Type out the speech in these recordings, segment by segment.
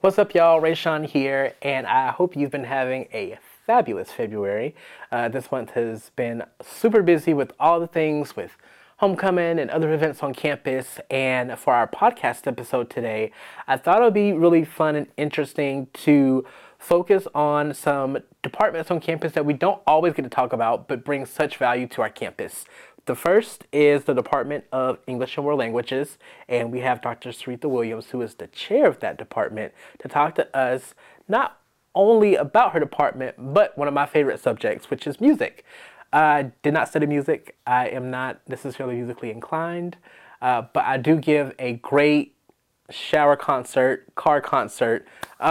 What's up, y'all? Rayshawn here, and I hope you've been having a fabulous February. This month has been super busy with all the things with homecoming and other events on campus. And for our podcast episode today, I thought it would be really fun and interesting to focus on some departments on campus that we don't always get to talk about, but bring such value to our campus. The first is the Department of English and World Languages, and we have Dr. Sarita Williams, who is the chair of that department, to talk to us not only about her department, but one of my favorite subjects, which is music. I did not study music. I am not necessarily musically inclined, but I do give a great shower concert, car concert.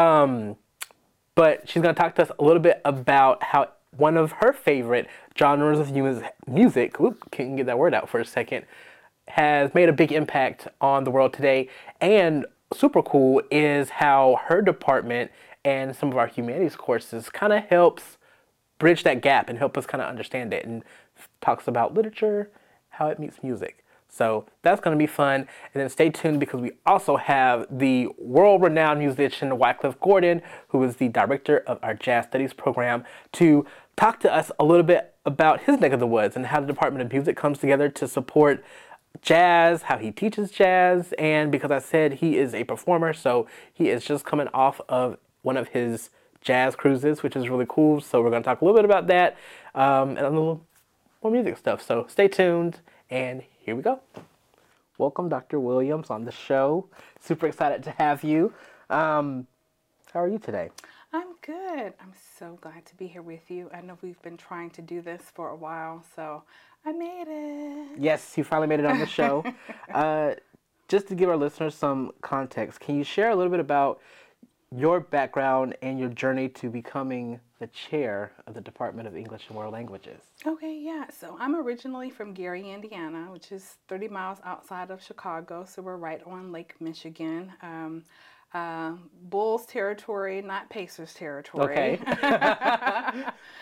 But she's going to talk to us a little bit about how one of her favorite genres of music, can't get that word out for a second, has made a big impact on the world today. And super cool is how her department and some of our humanities courses kind of helps bridge that gap and help us kind of understand it, and talks about literature, how it meets music. So that's going to be fun. And then stay tuned, because we also have the world-renowned musician Wycliffe Gordon, who is the director of our Jazz Studies program, to talk to us a little bit about his neck of the woods and how the Department of Music comes together to support jazz, how he teaches jazz. And because I said he is a performer, so he is just coming off of one of his jazz cruises, which is really cool. So we're going to talk a little bit about that and a little more music stuff. So stay tuned, and here we go. Welcome, Dr. Williams, on the show. Super excited to have you. How are you today? I'm good. I'm so glad to be here with you. I know we've been trying to do this for a while, so I made it. Yes, you finally made it on the show. Just to give our listeners some context, can you share a little bit about your background and your journey to becoming the chair of the Department of English and World Languages? Okay, yeah. So I'm originally from Gary, Indiana, which is 30 miles outside of Chicago. So we're right on Lake Michigan. Bulls territory, not Pacers territory. Okay.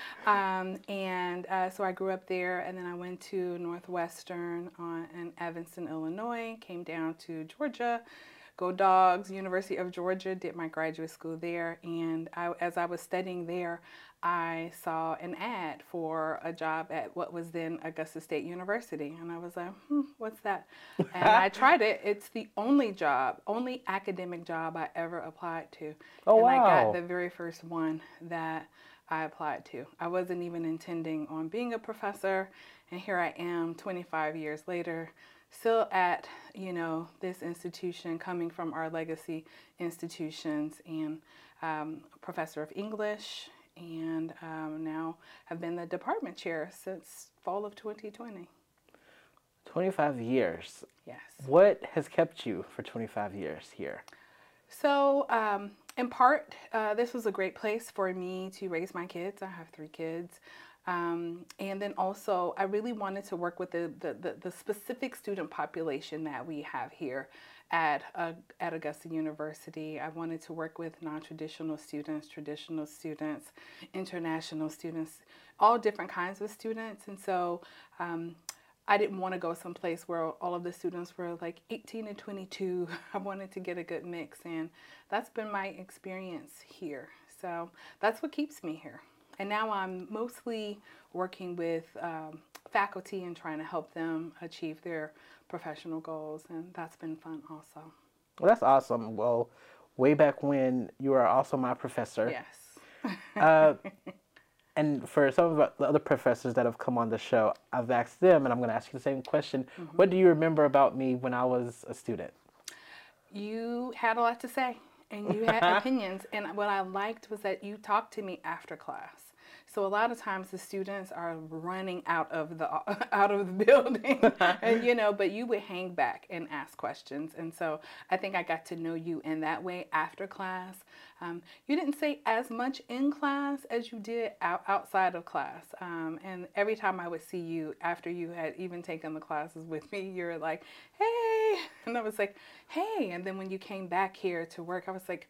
So I grew up there, and then I went to Northwestern in Evanston, Illinois, came down to Georgia. Go Dogs, University of Georgia, did my graduate school there. And as I was studying there, I saw an ad for a job at what was then Augusta State University. And I was like, what's that? And I tried it. It's the only academic job I ever applied to. Oh, and wow. I got the very first one that I applied to. I wasn't even intending on being a professor. And here I am 25 years later, still at, this institution, coming from our legacy institutions, and a professor of English, and now have been the department chair since fall of 2020. 25 years. Yes. What has kept you for 25 years here? So, in part, this was a great place for me to raise my kids. I have 3 kids. And then also, I really wanted to work with the specific student population that we have here at Augusta University. I wanted to work with non-traditional students, traditional students, international students, all different kinds of students. And so I didn't want to go someplace where all of the students were like 18 and 22. I wanted to get a good mix, and that's been my experience here. So that's what keeps me here. And now I'm mostly working with faculty and trying to help them achieve their professional goals. And that's been fun also. Well, that's awesome. Well, way back when, you were also my professor. Yes. And for some of the other professors that have come on the show, I've asked them, and I'm going to ask you the same question. Mm-hmm. What do you remember about me when I was a student? You had a lot to say, and you had opinions. And what I liked was that you talked to me after class. So a lot of times the students are running out of the building, and but you would hang back and ask questions. And so I think I got to know you in that way after class. You didn't say as much in class as you did outside of class. And every time I would see you after you had even taken the classes with me, you're like, hey, and I was like, hey. And then when you came back here to work, I was like,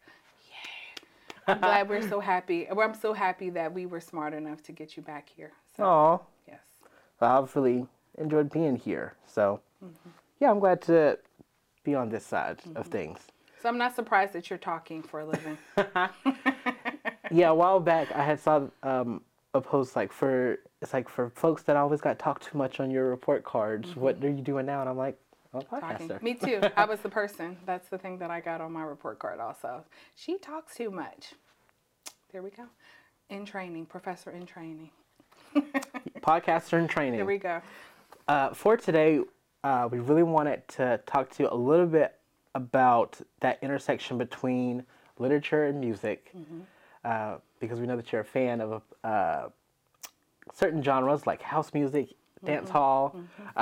I'm glad we're so happy. I'm so happy that we were smart enough to get you back here. So, Aw. yes. Well, I've really enjoyed being here. So, yeah, I'm glad to be on this side of things. So I'm not surprised that you're talking for a living. Yeah, a while back I had saw a post like it's like for folks that always got talked too much on your report cards. What are you doing now? And I'm like, I'm a Talking. podcaster. Me too. I was the person. That's the thing that I got on my report card also. She talks too much. There we go. In training, professor in training. Podcaster in There training. we go. For today, we really wanted to talk to you a little bit about that intersection between literature and music, because we know that you're a fan of certain genres like house music, dance hall.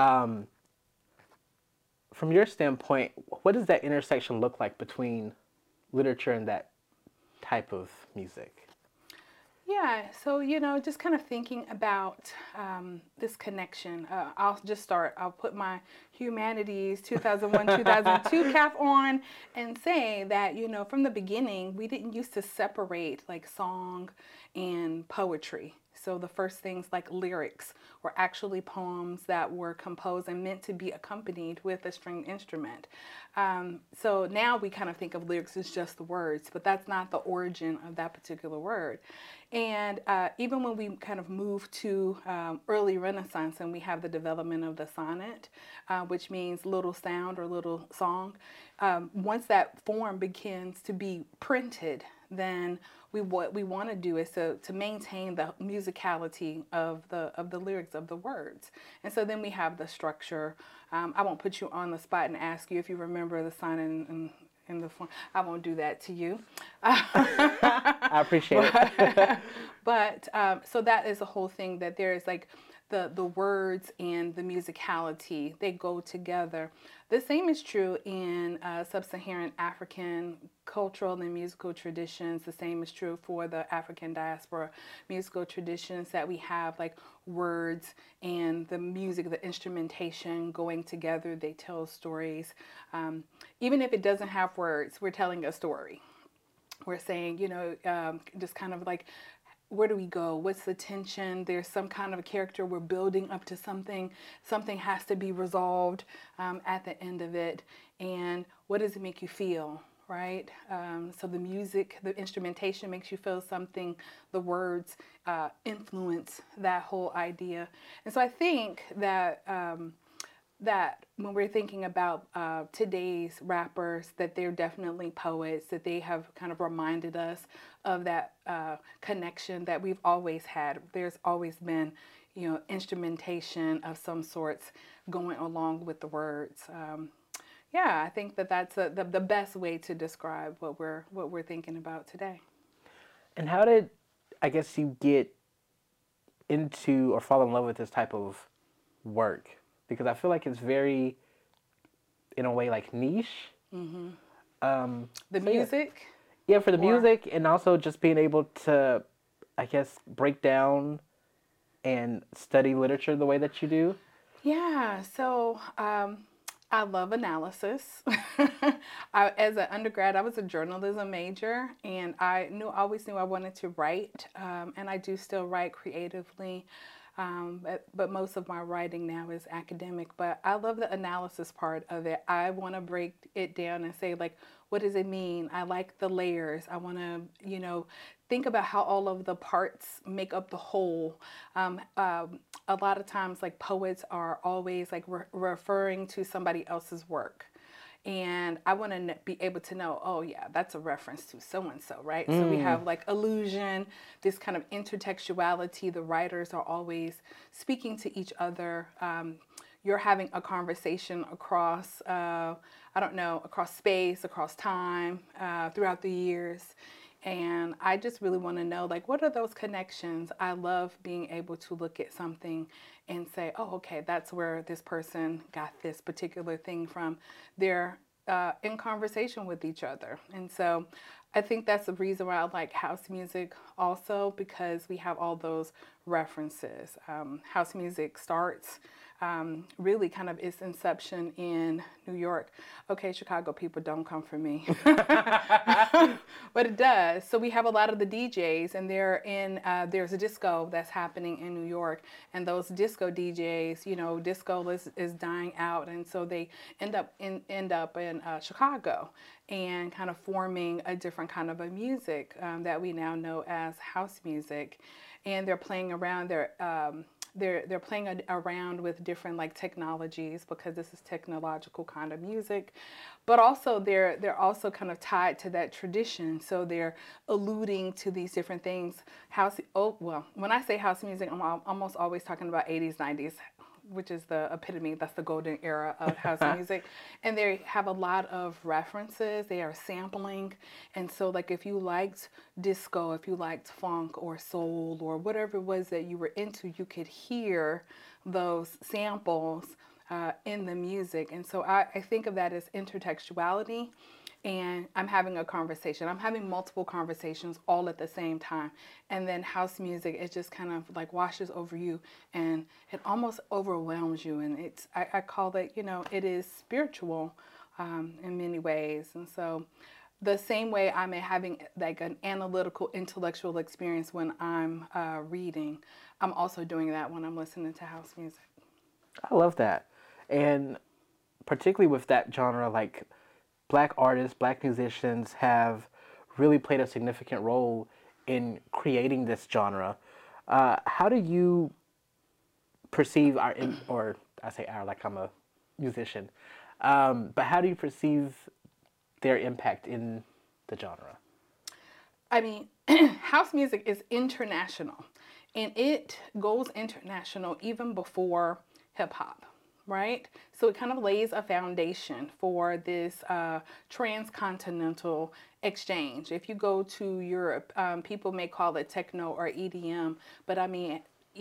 From your standpoint, what does that intersection look like between literature and that type of music? Yeah, so just kind of thinking about this connection. I'll just start. I'll put my humanities 2001, 2002 cap on and say that from the beginning we didn't used to separate like song and poetry. So the first things like lyrics were actually poems that were composed and meant to be accompanied with a stringed instrument. So now we kind of think of lyrics as just the words, but that's not the origin of that particular word. And even when we kind of move to early Renaissance and we have the development of the sonnet, which means little sound or little song, once that form begins to be printed, then what we want to do is to maintain the musicality of the lyrics of the words. And so then we have the structure. I won't put you on the spot and ask you if you remember the sonnet in the form. I won't do that to you. I appreciate it. But so that is the whole thing, that there is like the words and the musicality, they go together. The same is true in sub-Saharan African cultural and musical traditions. The same is true for the African diaspora musical traditions, that we have like words and the music, the instrumentation going together. They tell stories. Even if it doesn't have words, we're telling a story. We're saying, just kind of like, where do we go? What's the tension? There's some kind of a character. We're building up to something. Something has to be resolved at the end of it. And what does it make you feel, right? So the music, the instrumentation makes you feel something. The words influence that whole idea. And so I think that that when we're thinking about today's rappers, that they're definitely poets, that they have kind of reminded us of that connection that we've always had. There's always been, instrumentation of some sorts going along with the words. Yeah, I think that that's the best way to describe what we're thinking about today. And how did, I guess, you get into or fall in love with this type of work? Because I feel like it's very, in a way, like niche. The music? Yeah, for the music, and also just being able to, I guess, break down and study literature the way that you do. Yeah, so I love analysis. As an undergrad, I was a journalism major, and I always knew I wanted to write, and I do still write creatively. But most of my writing now is academic. But I love the analysis part of it. I want to break it down and say, like, what does it mean? I like the layers. I want to, think about how all of the parts make up the whole. A lot of times, like, poets are always like referring to somebody else's work. And I want to be able to know, oh yeah, that's a reference to so-and-so, right? So we have like allusion, this kind of intertextuality. The writers are always speaking to each other. You're having a conversation across, across space, across time, throughout the years. And I just really want to know, like, what are those connections? I love being able to look at something and say, oh, okay, that's where this person got this particular thing from. They're in conversation with each other. And so I think that's the reason why I like house music also, because we have all those references. House music starts really kind of its inception in New York. Okay, Chicago people, don't come for me. But it does. So we have a lot of the DJs, and there's a disco that's happening in New York, and those disco DJs, disco is dying out, and so they end up in Chicago. and kind of forming a different kind of a music that we now know as house music. And they're playing around. They're playing around with different like technologies because this is technological kind of music, but also they're also kind of tied to that tradition. So they're alluding to these different things. House. Oh well, when I say house music, I'm almost always talking about 80s, 90s, which is the epitome. That's the golden era of house music. And they have a lot of references. They are sampling. And so like if you liked disco, if you liked funk or soul or whatever it was that you were into, you could hear those samples in the music. And so I think of that as intertextuality. And I'm having a conversation. I'm having multiple conversations all at the same time. And then house music, it just kind of like washes over you and it almost overwhelms you. And I call it, it is spiritual in many ways. And so the same way I'm having like an analytical, intellectual experience when I'm reading, I'm also doing that when I'm listening to house music. I love that. And particularly with that genre, like Black artists, Black musicians have really played a significant role in creating this genre. How do you perceive or I say our, like I'm a musician, but how do you perceive their impact in the genre? I mean, house music is international, and it goes international even before hip hop, right? So it kind of lays a foundation for this transcontinental exchange. If you go to Europe, people may call it techno or EDM, but I mean,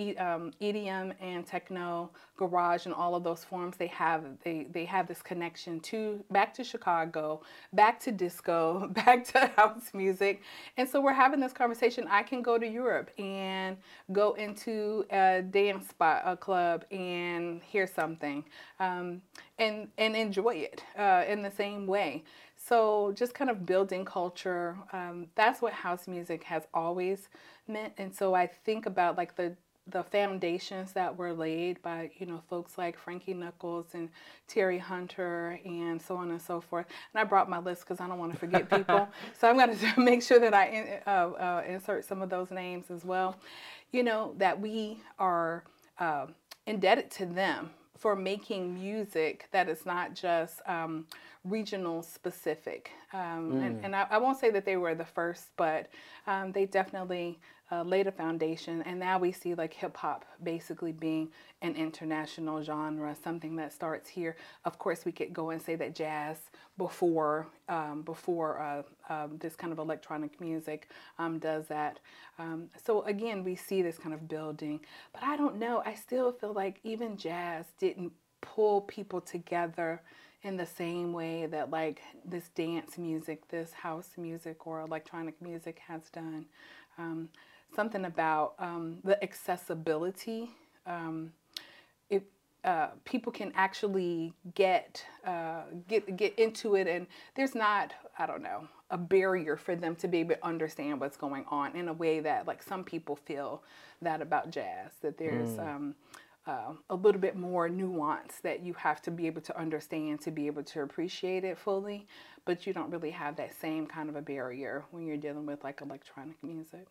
EDM and techno, garage, and all of those forms they have this connection to back to Chicago, back to disco, back to house music, and so we're having this conversation. I can go to Europe and go into a dance spot, a club, and hear something, and enjoy it in the same way. So just kind of building culture. That's what house music has always meant, and so I think about like the foundations that were laid by folks like Frankie Knuckles and Terry Hunter and so on and so forth. And I brought my list because I don't want to forget people, so I'm going to make sure that I insert some of those names as well. That we are indebted to them for making music that is not just regional specific. And I won't say that they were the first, but they definitely laid a foundation. And now we see like hip hop basically being an international genre, something that starts here. Of course, we could go and say that jazz before this kind of electronic music does that. So again, we see this kind of building. But I don't know. I still feel like even jazz didn't pull people together in the same way that like this dance music, this house music or electronic music has done. Something about the accessibility. If people can actually get into it, and there's not, I don't know, a barrier for them to be able to understand what's going on in a way that like some people feel that about jazz, that there's a little bit more nuance that you have to be able to understand to be able to appreciate it fully, but you don't really have that same kind of a barrier when you're dealing with like electronic music.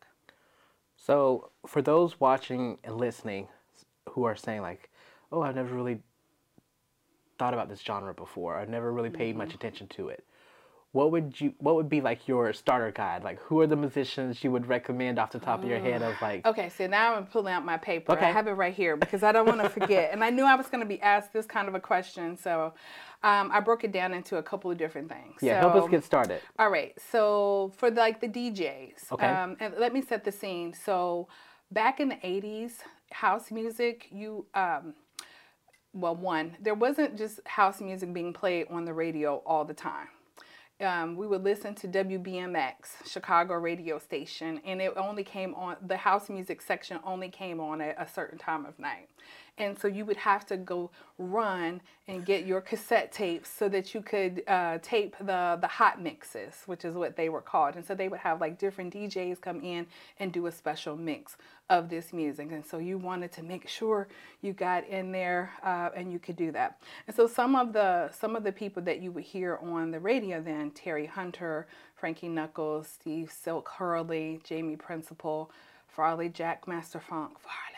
So for those watching and listening who are saying like, oh, I've never really thought about this genre before, I've never really paid much attention to it, what would be like your starter guide? Like, who are the musicians you would recommend off the top of your head of like? Okay, so now I'm pulling out my paper. Okay. I have it right here because I don't want to forget. And I knew I was going to be asked this kind of a question, so I broke it down into a couple of different things. Yeah, so, help us get started. All right, so for like the DJs, Okay. and let me set the scene. So back in the 80s, house music, there wasn't just house music being played on the radio all the time. We would listen to WBMX, Chicago radio station, and it only came on, the house music section only came on at a certain time of night. And so you would have to go run and get your cassette tapes so that you could tape the hot mixes, which is what they were called. And so they would have like different DJs come in and do a special mix of this music. And so you wanted to make sure you got in there and you could do that. And so some of the people that you would hear on the radio then, Terry Hunter, Frankie Knuckles, Steve Silk Hurley, Jamie Principle, Farley Jack Master Funk,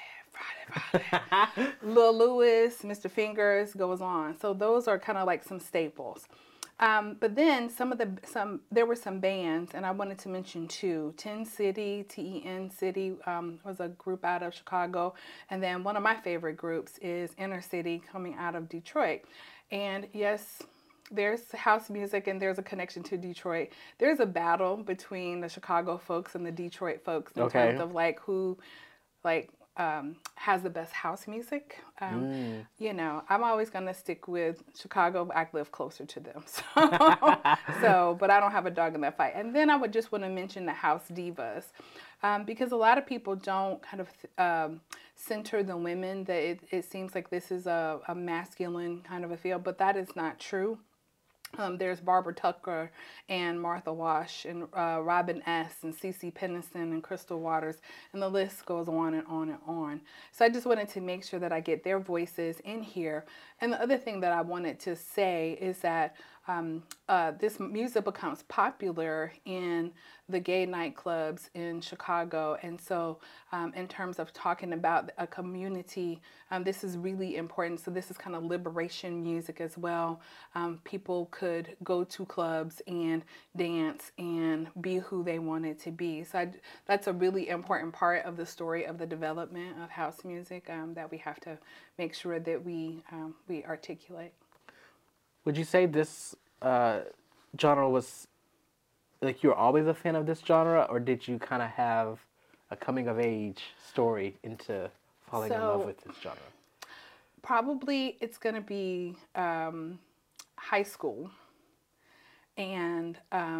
Farley, Lil Lewis, Mr. Fingers, goes on. So those are kind of like some staples. But then there were some bands, and I wanted to mention two. Ten City, Ten City, was a group out of Chicago, and then one of my favorite groups is Inner City, coming out of Detroit. And yes, there's house music and there's a connection to Detroit. There's a battle between the Chicago folks and the Detroit folks in terms of like who, like, has the best house music. You know, I'm always going to stick with Chicago, but I live closer to them. So, but I don't have a dog in that fight. And then I would just want to mention the house divas, because a lot of people don't kind of center the women, that it seems like this is a masculine kind of a feel, but that is not true. There's Barbara Tucker and Martha Wash and Robin S. and Cece Peniston and Crystal Waters, and the list goes on and on and on. So I just wanted to make sure that I get their voices in here. And the other thing that I wanted to say is that this music becomes popular in the gay nightclubs in Chicago. And so in terms of talking about a community, this is really important. So this is kind of liberation music as well. People could go to clubs and dance and be who they wanted to be. So that's a really important part of the story of the development of house music that we have to make sure that we articulate. Would you say this genre was, like, you were always a fan of this genre, or did you kind of have a coming of age story into falling in love with this genre? Probably it's going to be high school. And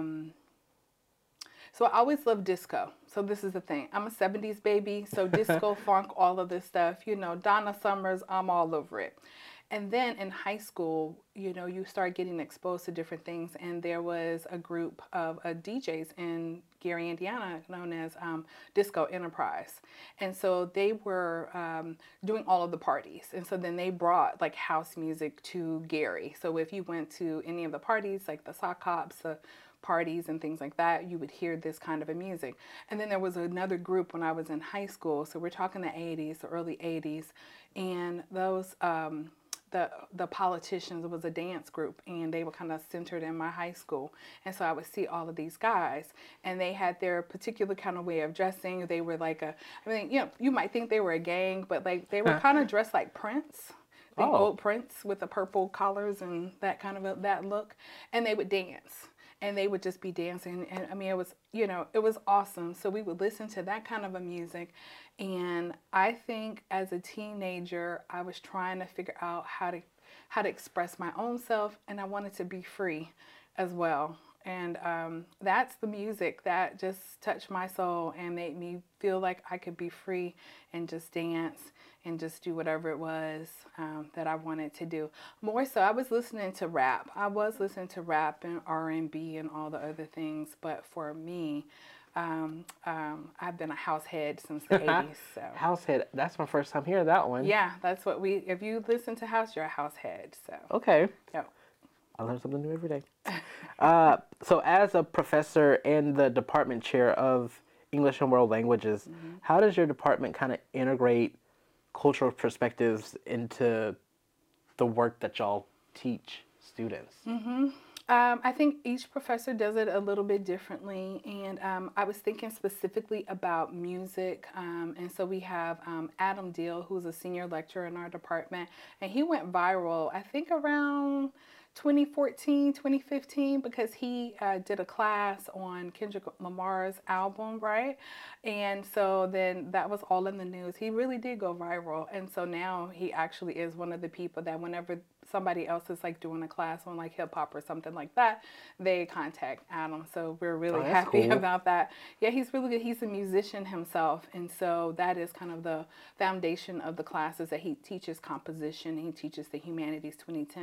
so I always loved disco. So this is the thing. I'm a 70s baby. So disco, funk, all of this stuff. You know, Donna Summers, I'm all over it. And then in high school, you know, you start getting exposed to different things. And there was a group of DJs in Gary, Indiana, known as Disco Enterprise. And so they were doing all of the parties. And so then they brought like house music to Gary. So if you went to any of the parties, like the sock hops, the parties and things like that, you would hear this kind of a music. And then there was another group when I was in high school. So we're talking the 80s, the early 80s. And those... the politicians, it was a dance group, and they were kind of centered in my high school. And so I would see all of these guys, and they had their particular kind of way of dressing. They were like you know, you might think they were a gang, but like they were kind of dressed like Prince. The old Prince with the purple collars and that kind of that look. And they would dance. And they would just be dancing. And I mean, it was, you know, it was awesome. So we would listen to that kind of a music. And I think as a teenager, I was trying to figure out how to express my own self. And I wanted to be free as well. And that's the music that just touched my soul and made me feel like I could be free and just dance and just do whatever it was that I wanted to do. More so, I was listening to rap. I was listening to rap and R&B and all the other things. But for me, I've been a house head since the 80s. So. House head. That's my first time hearing that one. Yeah, that's what if you listen to house, you're a house head. So. Okay. Yep. I learn something new every day. So as a professor and the department chair of English and World Languages, how does your department kind of integrate cultural perspectives into the work that y'all teach students? I think each professor does it a little bit differently, and I was thinking specifically about music, and so we have Adam Deal, who's a senior lecturer in our department, and he went viral, I think around 2014, 2015, because he did a class on Kendrick Lamar's album, right? And so then that was all in the news. He really did go viral. And so now he actually is one of the people that whenever somebody else is like doing a class on like hip hop or something like that, they contact Adam. So we're really happy about that. Yeah, he's really good. He's a musician himself. And so that is kind of the foundation of the classes that he teaches composition. He teaches the Humanities 2010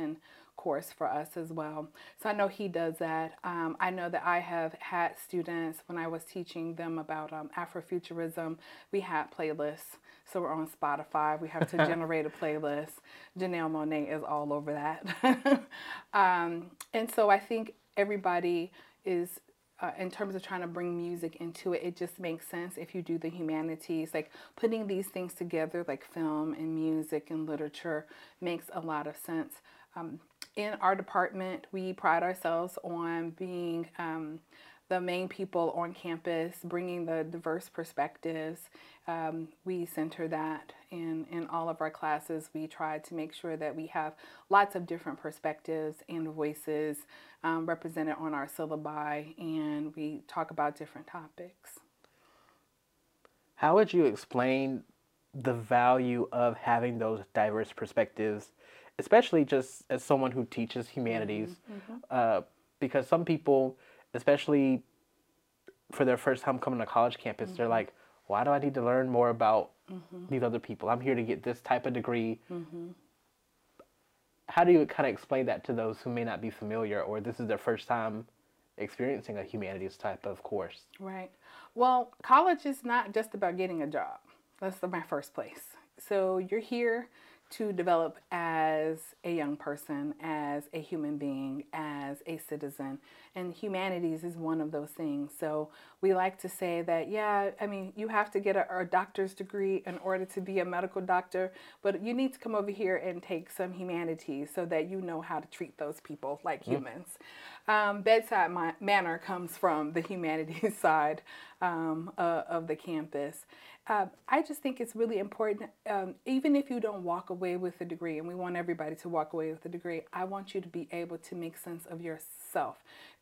course for us as well. So I know he does that. I know that I have had students when I was teaching them about Afrofuturism, we had playlists. So we're on Spotify. We have to generate a playlist. Janelle Monáe is all over that. And so I think everybody is in terms of trying to bring music into it, it just makes sense if you do the humanities. Like putting these things together, like film and music and literature, makes a lot of sense. In our department, we pride ourselves on being the main people on campus, bringing the diverse perspectives. We center that in all of our classes. We try to make sure that we have lots of different perspectives and voices represented on our syllabi, and we talk about different topics. How would you explain the value of having those diverse perspectives, especially just as someone who teaches humanities? Because some people, especially for their first time coming to college campus, they're like, why do I need to learn more about these other people? I'm here to get this type of degree. How do you kind of explain that to those who may not be familiar, or this is their first time experiencing a humanities type of course? Right. Well, college is not just about getting a job. That's my first place. So you're here to develop as a young person, as a human being, as a citizen. And humanities is one of those things. So we like to say that, yeah, I mean, you have to get a doctor's degree in order to be a medical doctor, but you need to come over here and take some humanities so that you know how to treat those people like humans. Bedside manner comes from the humanities side of the campus. I just think it's really important, even if you don't walk away with a degree, and we want everybody to walk away with a degree, I want you to be able to make sense of yourself.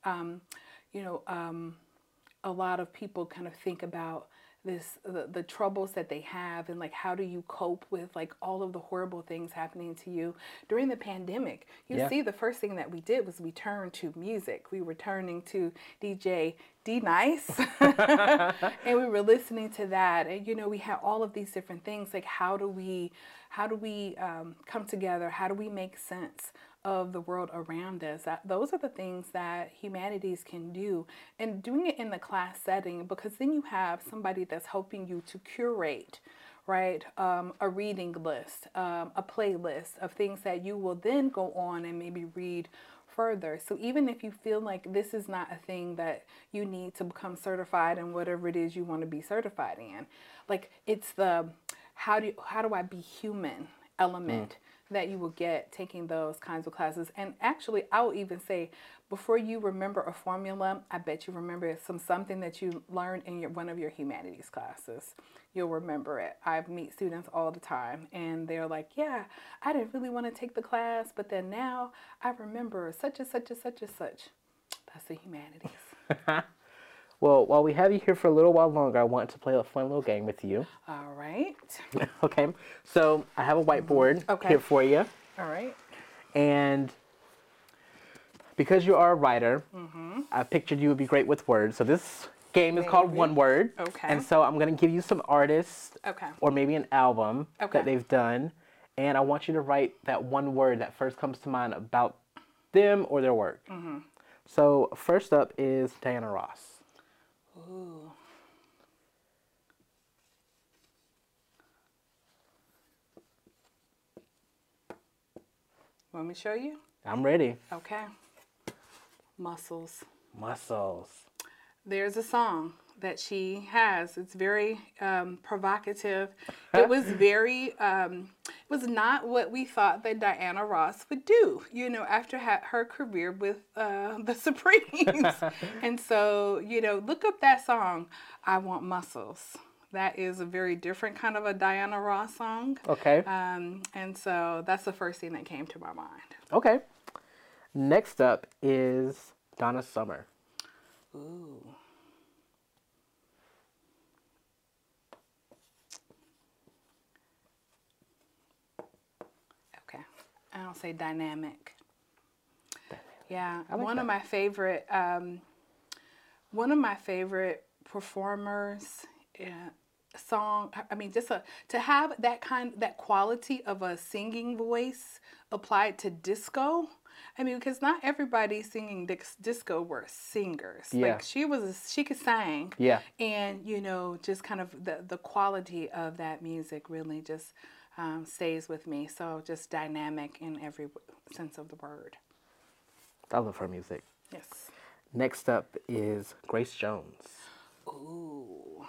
A lot of people kind of think about the troubles that they have, and like how do you cope with like all of the horrible things happening to you during the pandemic. You see, the first thing that we did was we turned to music. We were turning to DJ D-Nice and we were listening to that, and we had all of these different things. Like how do we come together? How do we make sense of the world around us? Those are the things that humanities can do, and doing it in the class setting, because then you have somebody that's helping you to curate, right? A reading list, a playlist of things that you will then go on and maybe read further. So even if you feel like this is not a thing that you need to become certified in whatever it is you want to be certified in, like it's the how do I be human element that you will get taking those kinds of classes. And actually, I will even say, before you remember a formula, I bet you remember something that you learned in one of your humanities classes. You'll remember it. I meet students all the time, and they're like, yeah, I didn't really want to take the class, but then now I remember such and such and such and such. That's the humanities. Well, while we have you here for a little while longer, I want to play a fun little game with you. All right. Okay. So I have a whiteboard here for you. All right. And because you are a writer, I pictured you would be great with words. So this game is called One Word. Okay. And so I'm going to give you some artists or maybe an album that they've done. And I want you to write that one word that first comes to mind about them or their work. So first up is Diana Ross. Ooh. Want me to show you? I'm ready. Okay. Muscles. Muscles. There's a song that she has. It's very provocative. It was very, it was not what we thought that Diana Ross would do, after her career with the Supremes. And so, look up that song, I Want Muscles. That is a very different kind of a Diana Ross song. Okay. And so that's the first thing that came to my mind. Okay. Next up is Donna Summer. Ooh. Okay. I'll say dynamic. Yeah. I like one that. of my favorite performers, song. I mean, to have that quality of a singing voice applied to disco. I mean, because not everybody singing disco were singers. Yeah. Like she could sing. Yeah. And, just kind of the quality of that music really just stays with me. So just dynamic in every sense of the word. I love her music. Yes. Next up is Grace Jones. Ooh.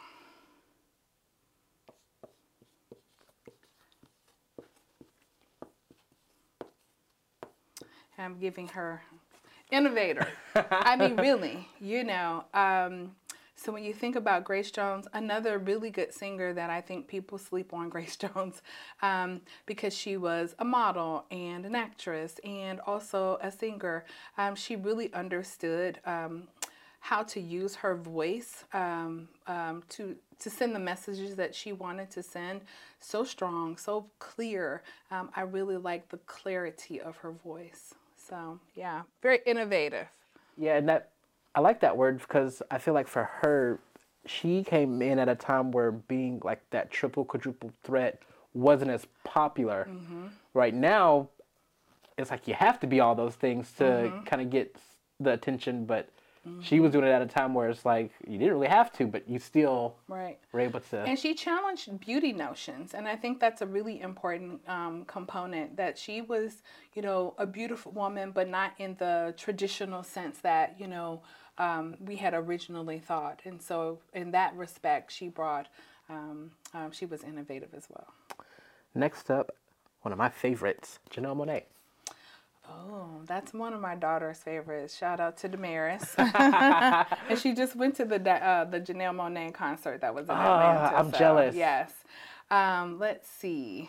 I'm giving her innovator. I mean, really, so when you think about Grace Jones, another really good singer that I think people sleep on Grace Jones because she was a model and an actress and also a singer. She really understood how to use her voice to send the messages that she wanted to send. So strong, so clear. I really like the clarity of her voice. So yeah, very innovative. Yeah, and I like that word because I feel like for her, she came in at a time where being like that triple, quadruple threat wasn't as popular. Right now, it's like you have to be all those things to kind of get the attention, but she was doing it at a time where it's like you didn't really have to, but you still Right. were able to. And she challenged beauty notions. And I think that's a really important component that she was, a beautiful woman, but not in the traditional sense that, we had originally thought. And so in that respect, she was innovative as well. Next up, one of my favorites, Janelle Monáe. Oh, that's one of my daughter's favorites. Shout out to Damaris. And she just went to the Janelle Monáe concert that was in Atlanta. I'm jealous. Yes. Let's see.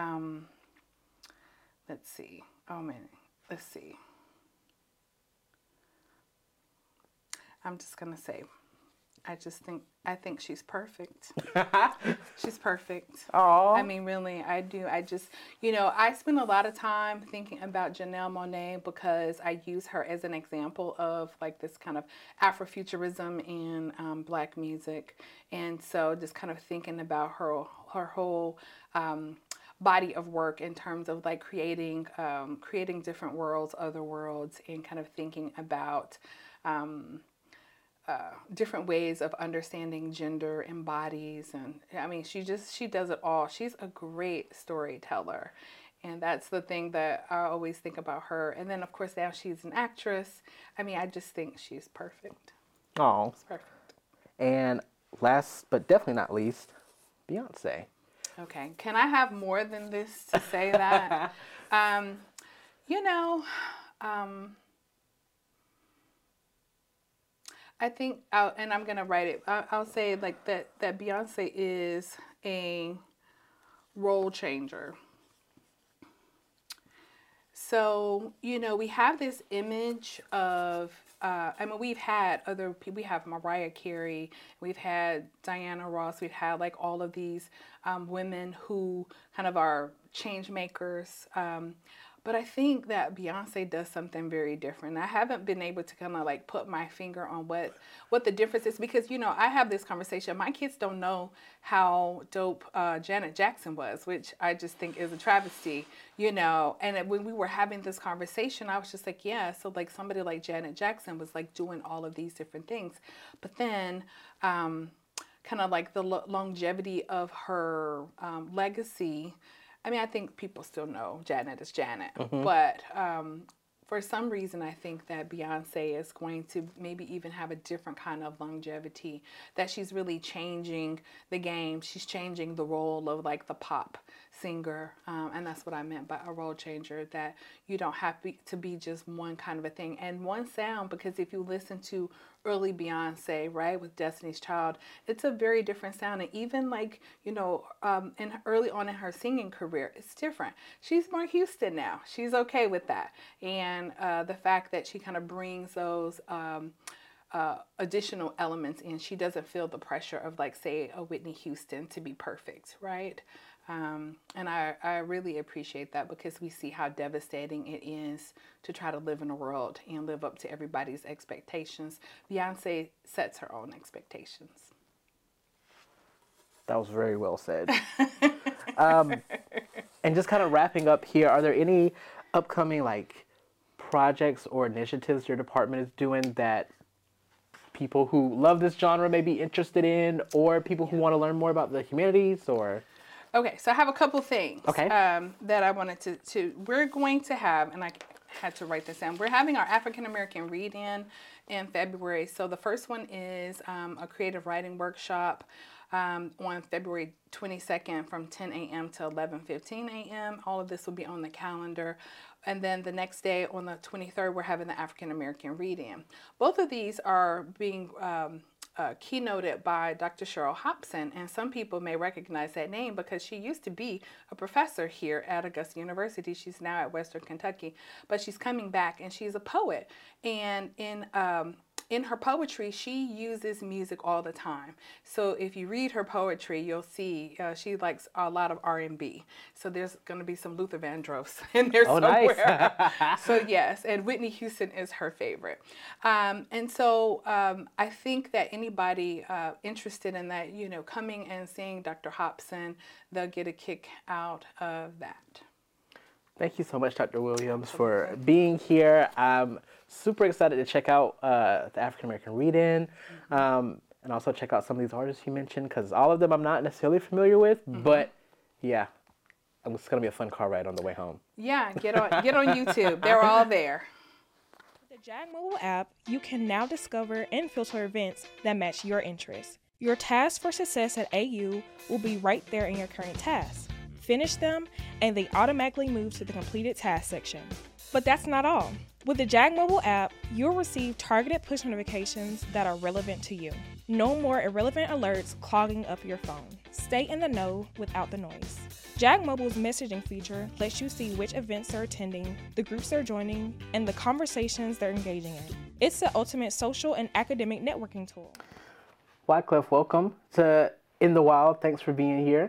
Oh man, let's see. I'm just gonna say, I think she's perfect. She's perfect. Oh. I mean, really, I do. I just, I spend a lot of time thinking about Janelle Monáe because I use her as an example of like this kind of Afrofuturism in Black music. And so just kind of thinking about her whole body of work in terms of like creating different worlds, other worlds, and kind of thinking about different ways of understanding gender and bodies. And I mean, she does it all. She's a great storyteller. And that's the thing that I always think about her. And then, of course, now she's an actress. I mean, I just think she's perfect. Oh. She's perfect. And last, but definitely not least, Beyonce. Okay. Can I have more than this to say that? I think, and I'm going to write it, I'll say like that Beyonce is a role changer. So, we have this image of, we've had other people, we have Mariah Carey, we've had Diana Ross, we've had like all of these women who kind of are change makers. But I think that Beyonce does something very different. I haven't been able to kind of like put my finger on what the difference is because, I have this conversation. My kids don't know how dope Janet Jackson was, which I just think is a travesty, And when we were having this conversation, I was just like, yeah, so like somebody like Janet Jackson was like doing all of these different things. But then kind of like the longevity of her legacy. I mean, I think people still know Janet is Janet, but for some reason, I think that Beyonce is going to maybe even have a different kind of longevity, that she's really changing the game. She's changing the role of like the pop singer. And that's what I meant by a role changer, that you don't have to be just one kind of a thing and one sound, because if you listen to early Beyonce, right, with Destiny's Child, it's a very different sound. And even like, in early on in her singing career, it's different. She's more Houston now. She's okay with that. And the fact that she kind of brings those additional elements in, she doesn't feel the pressure of like, say, a Whitney Houston to be perfect, right? And I really appreciate that because we see how devastating it is to try to live in a world and live up to everybody's expectations. Beyonce sets her own expectations. That was very well said. And just kind of wrapping up here, are there any upcoming like projects or initiatives your department is doing that people who love this genre may be interested in, or people who want to learn more about the humanities, or? Okay, so I have a couple things Okay. that I wanted we're going to have, and I had to write this down. We're having our African American read-in February. So the first one is a creative writing workshop on February 22nd from 10 a.m. to 11:15 a.m. All of this will be on the calendar. And then the next day on the 23rd, we're having the African American read-in. Both of these are being keynoted by Dr. Cheryl Hobson, and some people may recognize that name because she used to be a professor here at Augusta University. She's now at Western Kentucky, but she's coming back, and she's a poet. And in her poetry, she uses music all the time. So if you read her poetry, you'll see she likes a lot of R&B. So there's going to be some Luther Vandross in there somewhere. Nice. So yes, and Whitney Houston is her favorite. And so I think that anybody interested in that, coming and seeing Dr. Hobson, they'll get a kick out of that. Thank you so much, Dr. Williams, for being here. I'm super excited to check out the African American Read-In, and also check out some of these artists you mentioned, because all of them I'm not necessarily familiar with, but yeah, it's going to be a fun car ride on the way home. Yeah, get on YouTube. They're all there. With the JAG mobile app, you can now discover and filter events that match your interests. Your tasks for success at AU will be right there in your current tasks. Finish them, and they automatically move to the completed task section. But that's not all. With the JAG mobile app, you'll receive targeted push notifications that are relevant to you. No more irrelevant alerts clogging up your phone. Stay in the know without the noise. JAG Mobile's messaging feature lets you see which events they're attending, the groups they're joining, and the conversations they're engaging in. It's the ultimate social and academic networking tool. Wycliffe, welcome to In the Wild. Thanks for being here.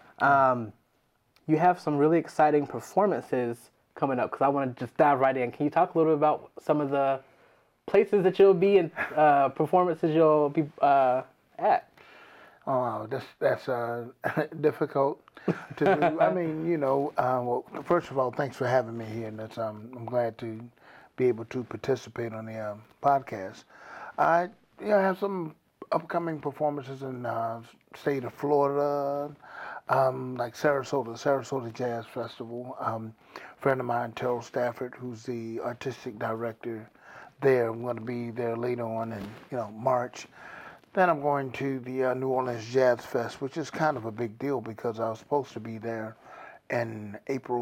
You have some really exciting performances coming up, because I want to just dive right in. Can you talk a little bit about some of the places that you'll be and performances you'll be at? Oh, that's difficult to do. I mean, well, first of all, thanks for having me here, and I'm glad to be able to participate on the podcast. I have some upcoming performances in state of Florida, like Sarasota Jazz Festival. Friend of mine, Terrell Stafford, who's the artistic director there. I'm going to be there later on in March. Then I'm going to the New Orleans Jazz Fest, which is kind of a big deal because I was supposed to be there in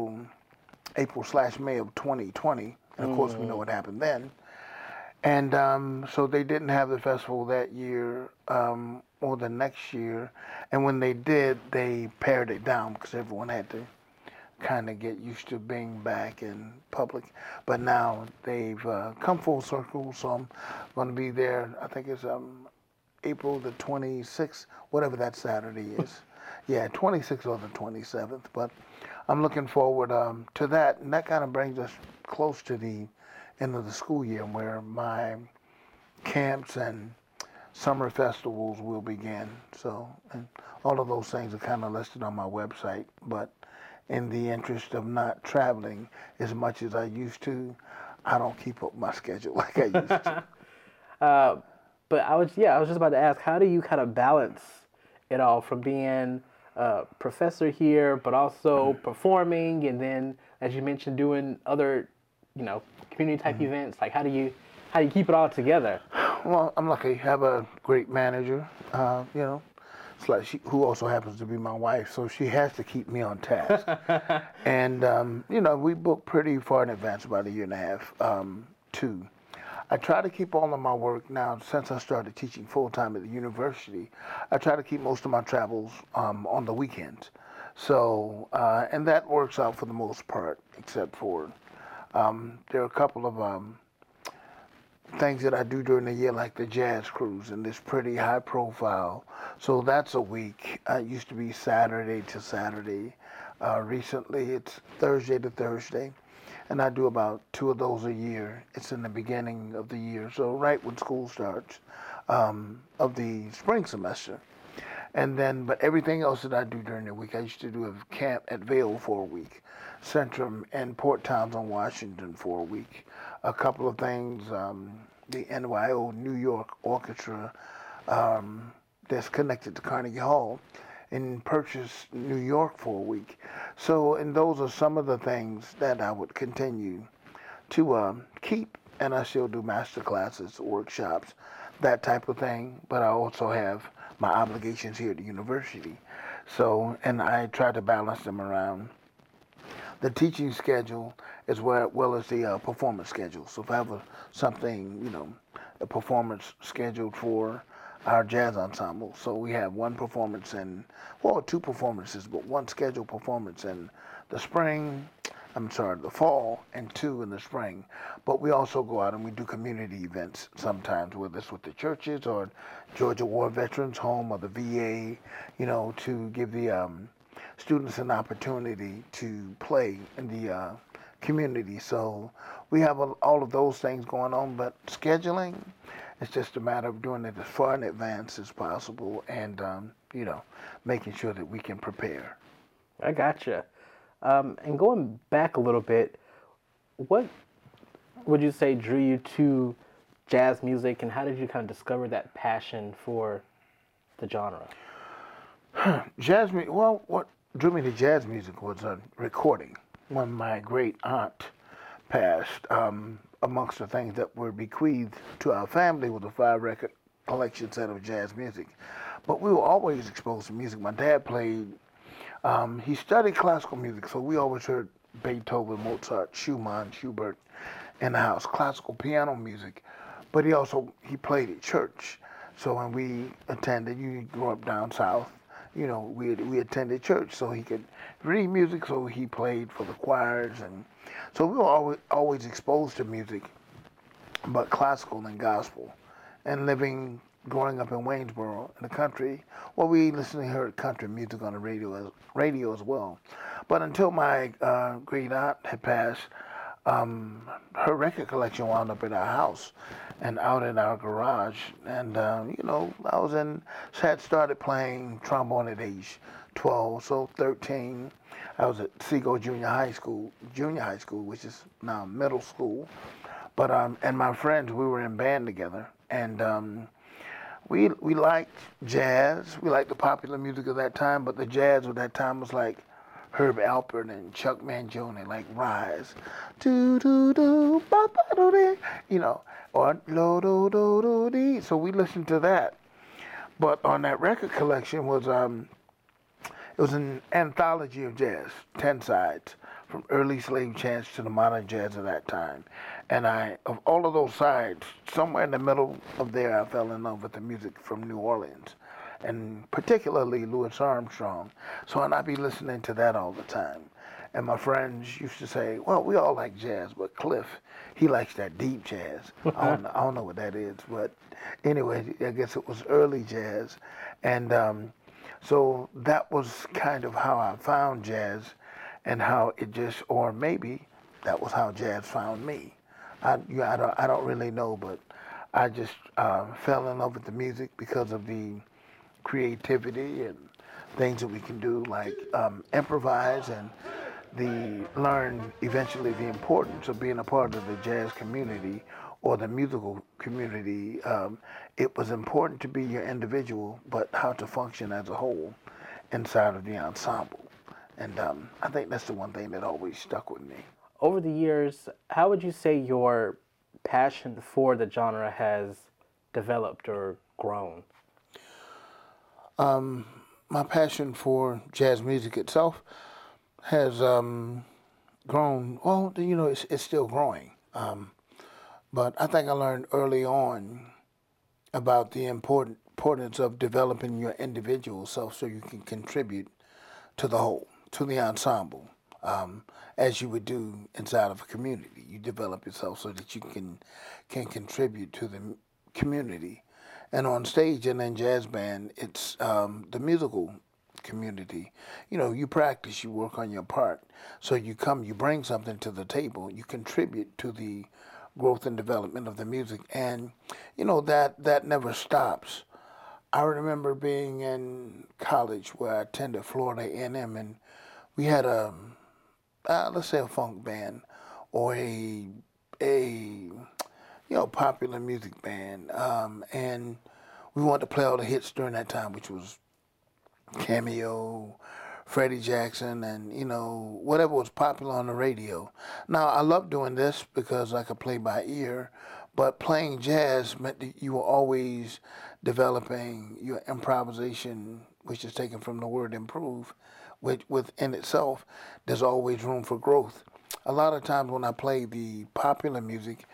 April/May of 2020, and of course we know what happened then. And so they didn't have the festival that year or the next year. And when they did, they pared it down because everyone had to kind of get used to being back in public. But now they've come full circle, so I'm going to be there. I think it's April the 26th, whatever that Saturday is. Yeah, 26th or the 27th. But I'm looking forward to that. And that kind of brings us close to the end of the school year, where my camps and summer festivals will begin. So, and all of those things are kind of listed on my website, but in the interest of not traveling as much as I used to, I don't keep up my schedule like I used to. But I was just about to ask, how do you kind of balance it all from being a professor here, but also performing, and then, as you mentioned, doing other, community type events? Like, how do you keep it all together? Well, I'm lucky. I have a great manager, it's like who also happens to be my wife, so she has to keep me on task. And, we book pretty far in advance, about a year and a half, too. I try to keep all of my work now, since I started teaching full-time at the university, I try to keep most of my travels on the weekends. So, and that works out for the most part, except for there are a couple of things that I do during the year, like the jazz cruise, and it's pretty high profile. So that's a week. It used to be Saturday to Saturday. Recently, it's Thursday to Thursday. And I do about 2 of those a year. It's in the beginning of the year, so right when school starts, of the spring semester. And then, but everything else that I do during the week, I used to do a camp at Vail for a week, Centrum and Port Townsend, Washington for a week. A couple of things, the NYO New York Orchestra that's connected to Carnegie Hall in Purchase, New York for a week. So, and those are some of the things that I would continue to keep. And I still do master classes, workshops, that type of thing. But I also have my obligations here at the university. So, and I try to balance them around the teaching schedule as well as the performance schedule. So if I have something, a performance scheduled for our jazz ensemble. So we have one performance two performances, but one scheduled performance in the the fall, and two in the spring. But we also go out and we do community events sometimes, whether it's with the churches or Georgia War Veterans Home or the VA, to give the students an opportunity to play in the community. So we have all of those things going on, but scheduling, it's just a matter of doing it as far in advance as possible and, making sure that we can prepare. I gotcha. And going back a little bit, what would you say drew you to jazz music, and how did you kind of discover that passion for the genre? Jazz music, well, what drew me to jazz music was a recording. When my great aunt passed, amongst the things that were bequeathed to our family was a 5-record collection set of jazz music. But we were always exposed to music. My dad played, he studied classical music, so we always heard Beethoven, Mozart, Schumann, Schubert in the house, classical piano music. But he played at church. So when we attended, you grew up down south, we attended church, so he could read music, so he played for the choirs. And so we were always exposed to music, but classical and gospel. And growing up in Waynesboro, in the country, we listened to heard country music on the radio as well. But until my great aunt had passed, her record collection wound up at our house and out in our garage. And, had started playing trombone at age 12, so 13. I was at Seago Junior High School, which is now middle school. But, and my friends, we were in band together. And we liked jazz. We liked the popular music of that time, but the jazz of that time was like Herb Alpert and Chuck Mangione, like Rise, do do do ba ba do dee, or lo do do do dee. So we listened to that. But on that record collection was it was an anthology of jazz, 10 sides, from early slave jazz to the modern jazz of that time. And of all of those sides, somewhere in the middle of there, I fell in love with the music from New Orleans, and particularly Louis Armstrong. So I'd be listening to that all the time. And my friends used to say, well, we all like jazz, but Cliff, he likes that deep jazz. I don't know what that is, but anyway, I guess it was early jazz. And so that was kind of how I found jazz, and how it just, or maybe that was how jazz found me. I don't really know, but I just fell in love with the music because of the creativity and things that we can do, like improvise, and learn eventually the importance of being a part of the jazz community or the musical community. It was important to be your individual, but how to function as a whole inside of the ensemble. And I think that's the one thing that always stuck with me. Over the years, how would you say your passion for the genre has developed or grown? My passion for jazz music itself has grown. Well, it's still growing. But I think I learned early on about the importance of developing your individual self so you can contribute to the whole, to the ensemble, as you would do inside of a community. You develop yourself so that you can contribute to the community. And on stage and in jazz band, it's the musical community. You practice, you work on your part. So you bring something to the table, you contribute to the growth and development of the music. And, that never stops. I remember being in college where I attended Florida A&M, and we had let's say a funk band or a popular music band, and we wanted to play all the hits during that time, which was Cameo, Freddie Jackson, and whatever was popular on the radio. Now I love doing this because I could play by ear, but playing jazz meant that you were always developing your improvisation, which is taken from the word improve, which within itself there's always room for growth. A lot of times when I play the popular music,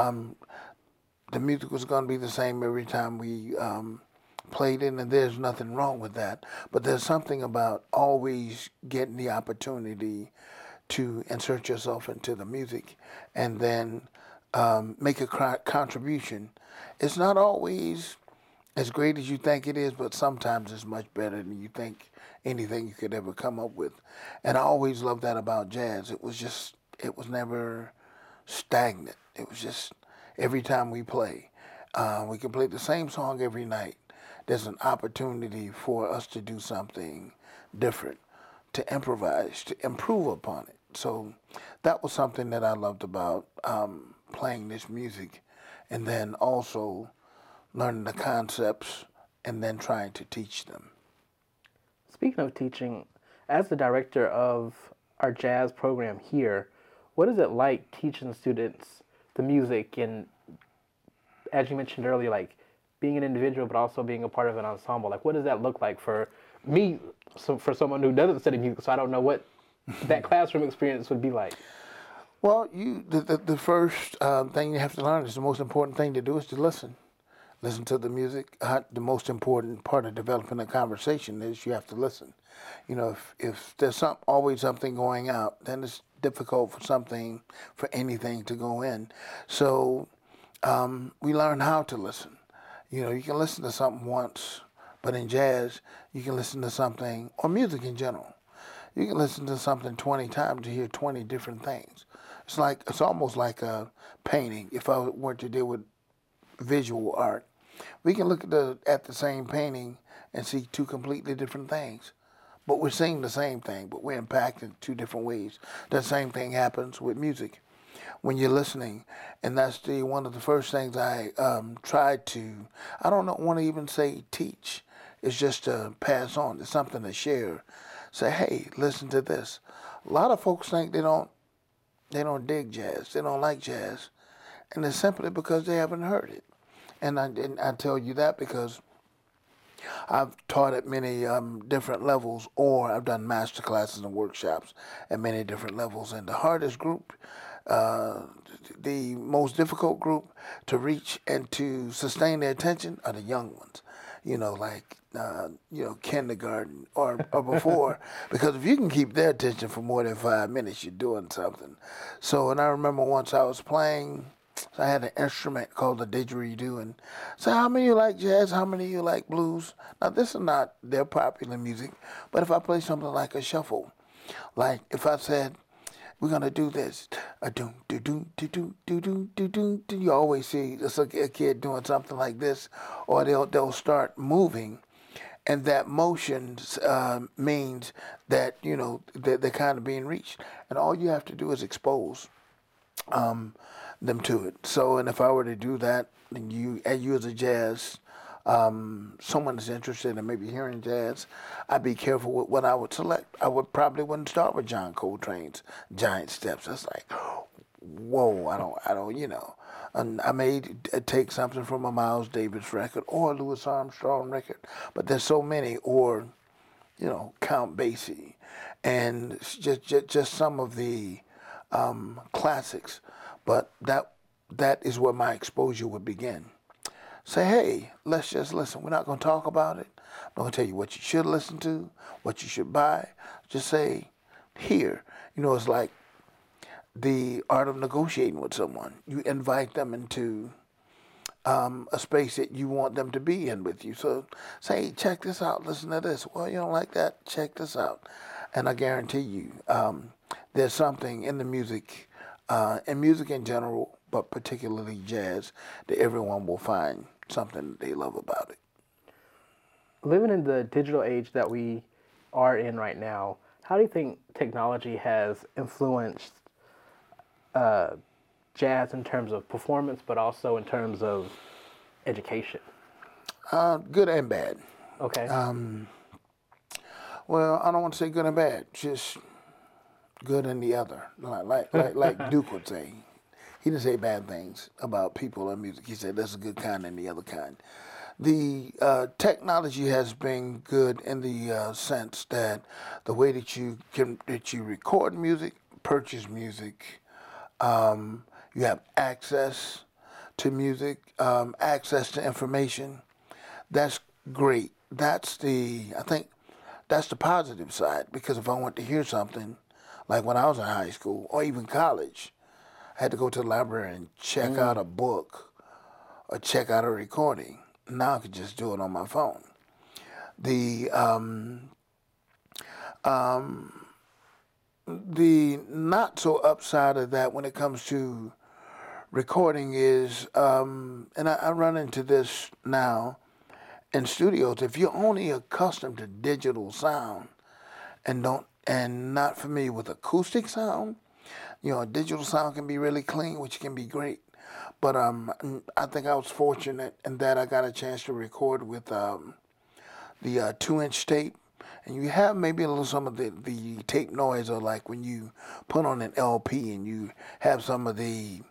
the music was going to be the same every time we played it, and there's nothing wrong with that. But there's something about always getting the opportunity to insert yourself into the music and then make a contribution. It's not always as great as you think it is, but sometimes it's much better than you think anything you could ever come up with. And I always loved that about jazz. It was never stagnant. It was just every time we play, we can play the same song every night. There's an opportunity for us to do something different, to improvise, to improve upon it. So that was something that I loved about playing this music, and then also learning the concepts and then trying to teach them. Speaking of teaching, as the director of our jazz program here, what is it like teaching students the music and, as you mentioned earlier, like being an individual but also being a part of an ensemble? Like, what does that look like for me, for someone who doesn't study music, so I don't know what that classroom experience would be like? Well, the first thing you have to learn is the most important thing to do is to listen. Listen to the music. The most important part of developing a conversation is you have to listen. If there's always something going out, then it's difficult for anything to go in. So we learn how to listen. You can listen to something once, but in jazz, you can listen to something, or music in general, you can listen to something 20 times to hear 20 different things. It's almost like a painting. If I were to deal with visual art, we can look at the same painting and see two completely different things. But we're seeing the same thing, but we're impacted two different ways. The same thing happens with music when you're listening, and that's one of the first things I tried to, I don't want to even say teach, it's just to pass on. It's something to share. Say, hey, listen to this. A lot of folks think they don't dig jazz, they don't like jazz, and it's simply because they haven't heard it. And I tell you that because I've taught at many different levels, or I've done master classes and workshops at many different levels. And the hardest group, the most difficult group to reach and to sustain their attention are the young ones. Kindergarten or before, because if you can keep their attention for more than 5 minutes, you're doing something. So, and I remember once I was playing. So I had an instrument called the didgeridoo, and so how many of you like jazz? How many of you like blues? Now this is not their popular music, but if I play something like a shuffle, like if I said we're gonna do this, a doom do doom do doom do doom do doom, you always see a kid doing something like this, or they'll start moving, and that motion means that they're kind of being reached, and all you have to do is expose them to it. So, and if I were to do that, and you as a jazz, someone is interested in maybe hearing jazz, I'd be careful with what I would select. I wouldn't start with John Coltrane's Giant Steps. That's like, whoa, I don't. And I may take something from a Miles Davis record or a Louis Armstrong record, but there's so many, or Count Basie, and just some of the classics. But that is where my exposure would begin. Say, hey, let's just listen. We're not going to talk about it. I'm not going to tell you what you should listen to, what you should buy. Just say, here. It's like the art of negotiating with someone. You invite them into a space that you want them to be in with you. So say, check this out. Listen to this. Well, you don't like that? Check this out. And I guarantee you, there's something in the music, and music in general, but particularly jazz, that everyone will find something they love about it. living in the digital age that we are in right now, how do you think technology has influenced jazz in terms of performance, but also in terms of education? Good and bad. Okay. Well, I don't want to say good and bad, just good and the other. Like Duke would say. He didn't say bad things about people and music. He said there's a good kind and the other kind. The technology has been good in the sense that the way that you record music, purchase music, you have access to music, access to information. That's great. I think that's the positive side, because if I want to hear something, like when I was in high school or even college, I had to go to the library and check out a book or check out a recording. Now I can just do it on my phone. The not so upside of that when it comes to recording is, and I run into this now in studios. If you're only accustomed to digital sound and not familiar with acoustic sound, a digital sound can be really clean, which can be great. But I think I was fortunate in that I got a chance to record with the 2-inch tape. And you have maybe a little some of the tape noise, or like when you put on an LP and you have some of the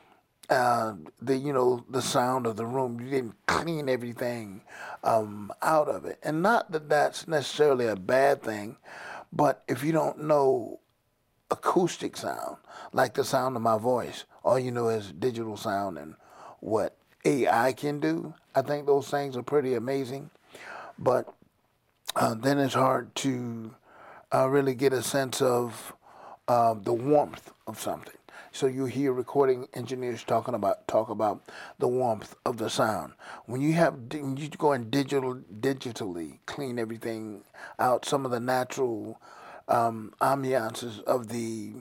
sound of the room. You didn't clean everything out of it. And not that that's necessarily a bad thing, but if you don't know acoustic sound, like the sound of my voice, all you know is digital sound and what AI can do, I think those things are pretty amazing. But then it's hard to really get a sense of the warmth of something. So you hear recording engineers talk about the warmth of the sound. When you go and digitally clean everything out, some of the natural ambiances of the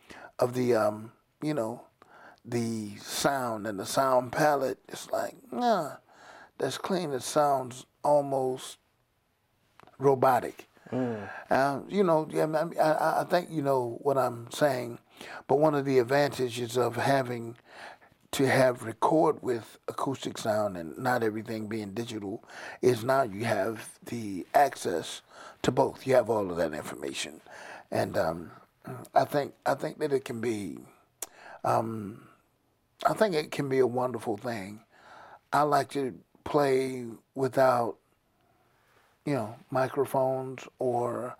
the sound and the sound palette, it's like, nah, that's clean. It sounds almost robotic. I think you know what I'm saying. But one of the advantages of having to have record with acoustic sound and not everything being digital is now you have the access to both. You have all of that information, and I think that it can be. I think it can be a wonderful thing. I like to play without, microphones or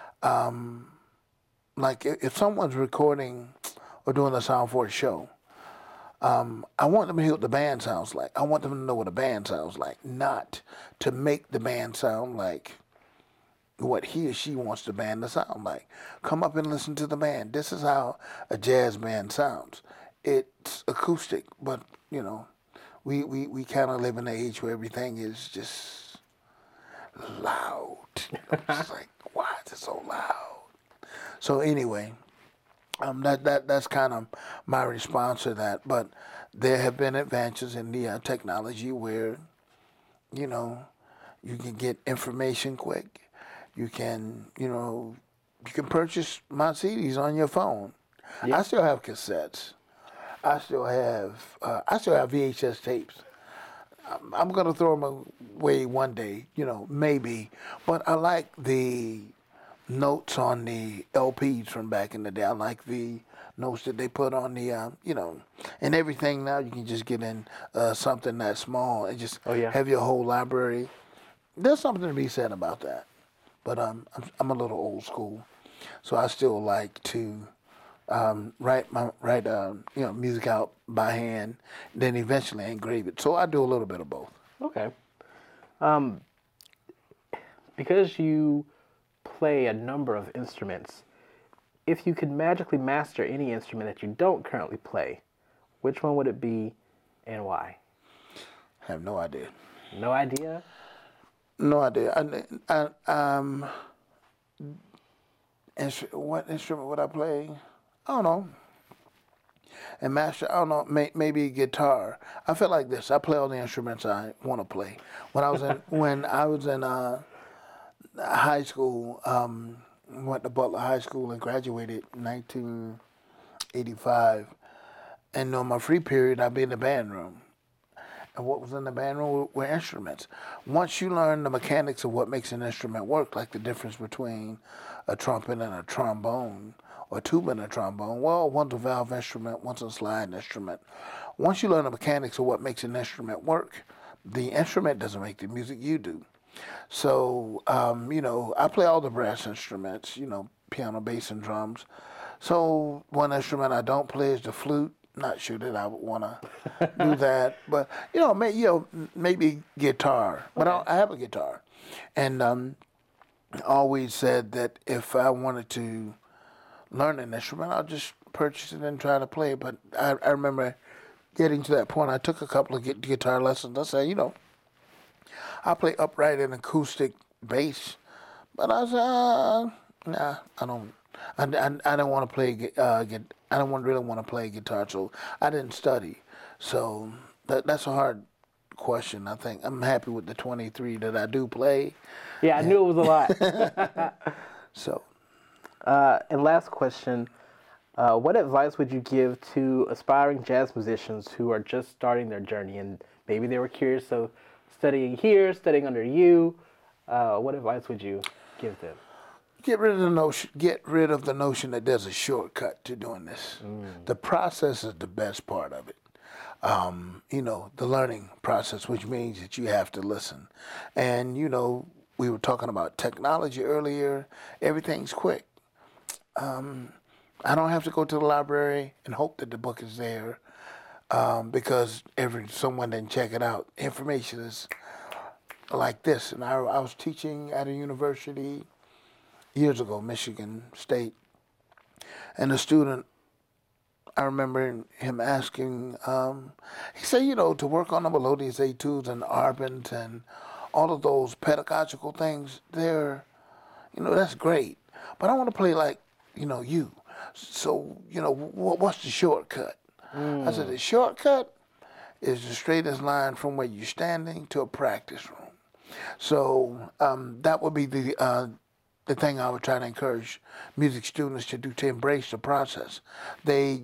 like if someone's recording or doing a sound for a show, I want them to hear what the band sounds like. I want them to know what a band sounds like, not to make the band sound like what he or she wants the band to sound like. Come up and listen to the band. This is how a jazz band sounds. It's acoustic, but, we kind of live in an age where everything is just loud. It's like, why is it so loud? So anyway, that's kind of my response to that. But there have been advances in the technology where, you can get information quick. You can, you can purchase my CDs on your phone. Yeah. I still have cassettes. I still have VHS tapes. I'm gonna throw them away one day, maybe. But I like the notes on the LPs from back in the day. I like the notes that they put on the, and everything now you can just get in something that small and just have your whole library. There's something to be said about that. But I'm a little old school, so I still like to write music out by hand, then eventually engrave it. So I do a little bit of both. Okay. Because you play a number of instruments, if you could magically master any instrument that you don't currently play, which one would it be and why? I have no idea. No idea? No idea. What instrument would I play? I don't know. And master, I don't know, maybe guitar. I feel like this. I play all the instruments I want to play. When I was in high school, went to Butler High School and graduated in 1985. And on my free period, I'd be in the band room. And what was in the band room were instruments. Once you learn the mechanics of what makes an instrument work, like the difference between a trumpet and a trombone, or a tuba and a trombone, well, one's a valve instrument, one's a slide instrument. Once you learn the mechanics of what makes an instrument work, the instrument doesn't make the music, you do. So, I play all the brass instruments, piano, bass, and drums. So one instrument I don't play is the flute. Not sure that I would want to do that, but maybe guitar. But I have a guitar, and I always said that if I wanted to learn an instrument, I'll just purchase it and try to play. But I remember getting to that point. I took a couple of guitar lessons. I said, I play upright and acoustic bass, but I said, nah, I don't. I don't want to play. I don't really want to play guitar, so I didn't study. So that's a hard question. I think I'm happy with the 23 that I do play. Yeah, I knew it was a lot. So, and last question, what advice would you give to aspiring jazz musicians who are just starting their journey and maybe they were curious of studying here, studying under you? What advice would you give them? Get rid of the notion that there's a shortcut to doing this. The process is the best part of it. The learning process, which means that you have to listen. And, we were talking about technology earlier. Everything's quick. I don't have to go to the library and hope that the book is there because someone didn't check it out. Information is like this. And I was teaching at a university years ago, Michigan State, and a student, I remember him asking, he said, to work on the melodious etudes and arbans and all of those pedagogical things, that's great, but I want to play like, you. So, what's the shortcut? I said, the shortcut is the straightest line from where you're standing to a practice room. So that would be the thing I would try to encourage music students to do, to embrace the process. They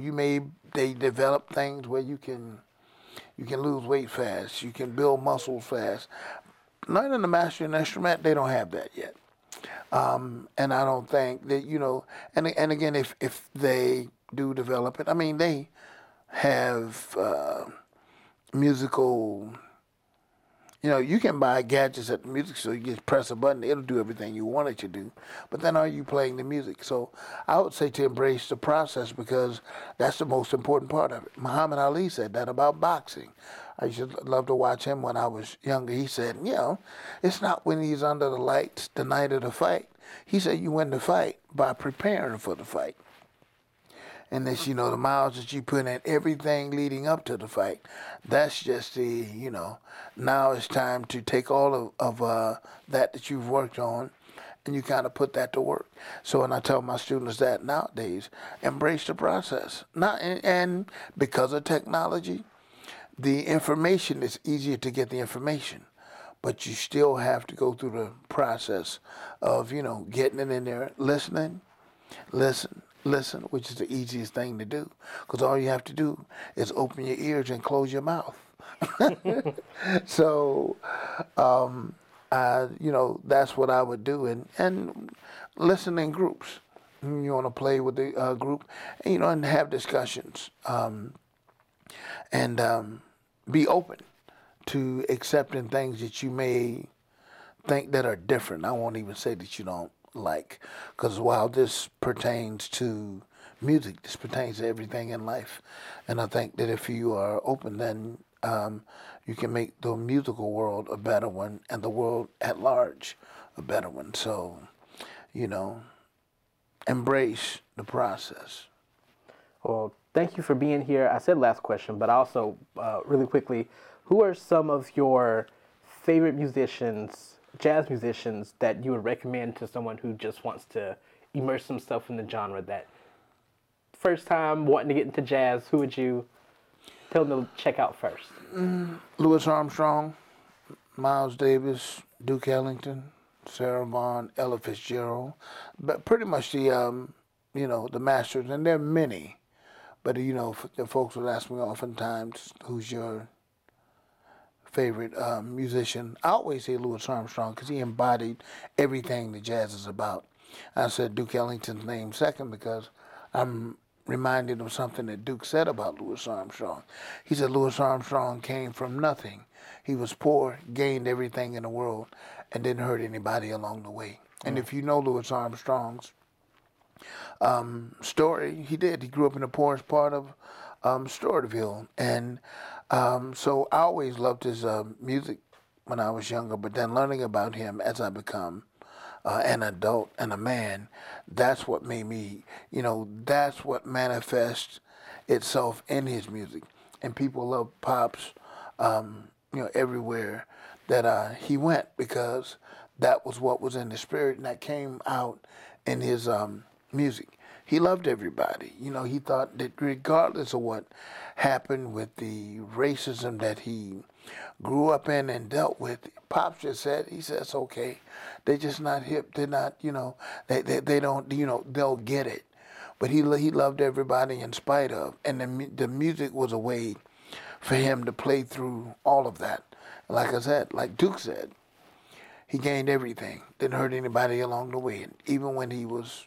develop things where you can lose weight fast, you can build muscles fast. Learning to master an instrument, they don't have that yet. And I don't think that, and again, if they do develop it, they have musical. You can buy gadgets at the music store. You just press a button, it'll do everything you want it to do. But then are you playing the music? So I would say to embrace the process because that's the most important part of it. Muhammad Ali said that about boxing. I used to love to watch him when I was younger. He said, it's not when he's under the lights the night of the fight. He said you win the fight by preparing for the fight. And this, the miles that you put in, everything leading up to the fight, that's just now it's time to take all of that you've worked on and you kind of put that to work. So when I tell my students that nowadays, embrace the process. And because of technology, the information, it's easier to get the information, but you still have to go through the process of, getting it in there, listening, listen, which is the easiest thing to do, because all you have to do is open your ears and close your mouth. So, that's what I would do, and listen in groups. You want to play with the group, and have discussions, and be open to accepting things that you may think that are different. I won't even say that you don't like, because while this pertains to music, this pertains to everything in life, and I think that if you are open, then you can make the musical world a better one and the world at large a better one. So, embrace the process. Well, thank you for being here. I said last question, but also really quickly, who are some of your favorite musicians, jazz musicians, that you would recommend to someone who just wants to immerse themselves in the genre, that first time wanting to get into jazz, who would you tell them to check out first? Louis Armstrong, Miles Davis, Duke Ellington, Sarah Vaughan, Ella Fitzgerald, but pretty much the the masters, and there are many. But the folks would ask me oftentimes, "Who's your favorite musician?" I always say Louis Armstrong because he embodied everything that jazz is about. I said Duke Ellington's name second because I'm reminded of something that Duke said about Louis Armstrong. He said Louis Armstrong came from nothing. He was poor, gained everything in the world, and didn't hurt anybody along the way. And if you know Louis Armstrong's story, he did. He grew up in the poorest part of Stewartville. And so I always loved his music when I was younger, but then learning about him as I become an adult and a man, that's what made me, that's what manifests itself in his music. And people love Pops, everywhere that he went because that was what was in the spirit and that came out in his music. He loved everybody. He thought that regardless of what happened with the racism that he grew up in and dealt with, Pops just said, he says, okay, they're just not hip. They're not, they don't, they'll get it. But he loved everybody in spite of. And the music was a way for him to play through all of that. Like I said, like Duke said, he gained everything. Didn't hurt anybody along the way. And even when he was,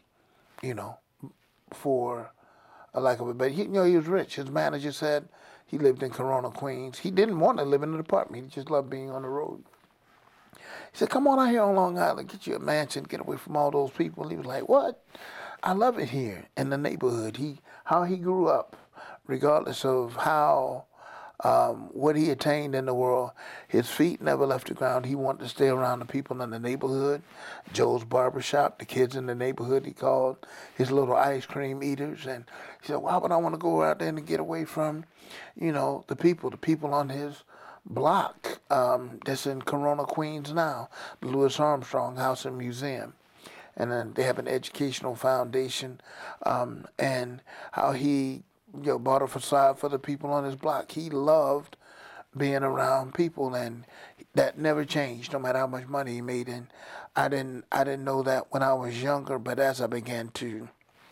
for a lack of it, but he was rich. His manager said he lived in Corona, Queens. He didn't want to live in an apartment. He just loved being on the road. He said, come on out here on Long Island, get you a mansion, get away from all those people. And he was like, what? I love it here in the neighborhood. How he grew up, regardless of how what he attained in the world, his feet never left the ground. He wanted to stay around the people in the neighborhood, Joe's barbershop, the kids in the neighborhood he called his little ice cream eaters. And he said, why would I want to go out there and get away from, the people on his block that's in Corona, Queens now, the Louis Armstrong House and Museum. And then they have an educational foundation, and how he bought a facade for the people on his block. He loved being around people, and that never changed, no matter how much money he made. And I didn't know that when I was younger, but as I began to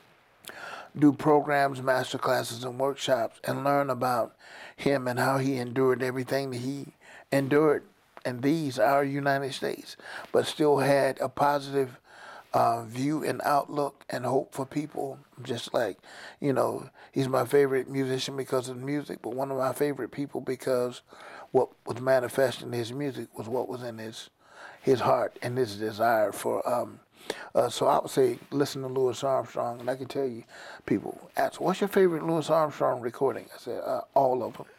do programs, master classes, and workshops, and learn about him and how he endured everything that he endured, and these are United States, but still had a positive view and outlook and hope for people. Just like, he's my favorite musician because of the music, but one of my favorite people because what was manifesting his music was what was in his heart and his desire for. So I would say listen to Louis Armstrong, and I can tell you, people ask, what's your favorite Louis Armstrong recording? I said, all of them.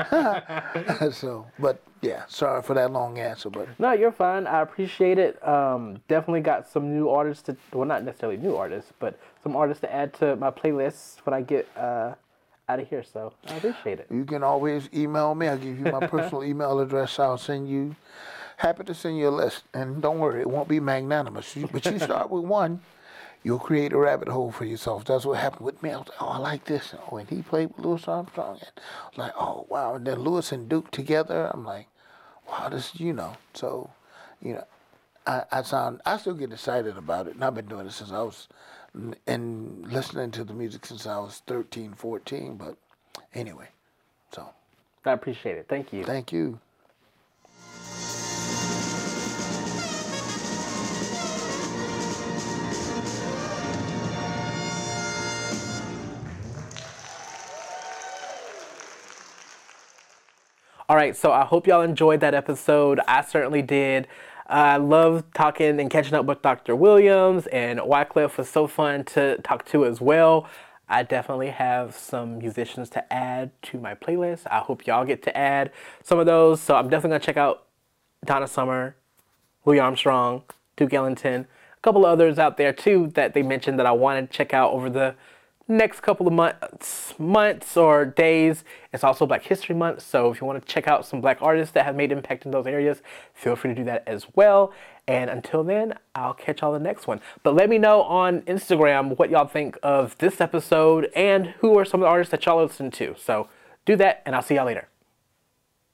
So, but yeah, sorry for that long answer, but no, you're fine. I appreciate it. Definitely got some new artists not necessarily new artists, but some artists to add to my playlist when I get out of here. So I appreciate it. You can always email me. I'll give you my personal email address. Happy to send you a list. And don't worry, it won't be magnanimous. But you start with one, you'll create a rabbit hole for yourself. That's what happened with me. I was like, oh, I like this. Oh, and he played with Louis Armstrong. And I was like, oh, wow. And then Louis and Duke together, I'm like, wow, this, So, I still get excited about it. And I've been doing it since I was, and listening to the music since I was 13, 14. But anyway, so. I appreciate it. Thank you. Thank you. All right, so I hope y'all enjoyed that episode. I certainly did. I love talking and catching up with Dr. Williams, and Wycliffe was so fun to talk to as well. I definitely have some musicians to add to my playlist. I hope y'all get to add some of those. So I'm definitely going to check out Donna Summer, Louis Armstrong, Duke Ellington, a couple of others out there too that they mentioned that I wanted to check out over the next couple of months or days, it's also Black History Month. So if you want to check out some Black artists that have made impact in those areas, feel free to do that as well. And until then, I'll catch y'all in the next one. But let me know on Instagram what y'all think of this episode and who are some of the artists that y'all listen to. So do that, and I'll see y'all later.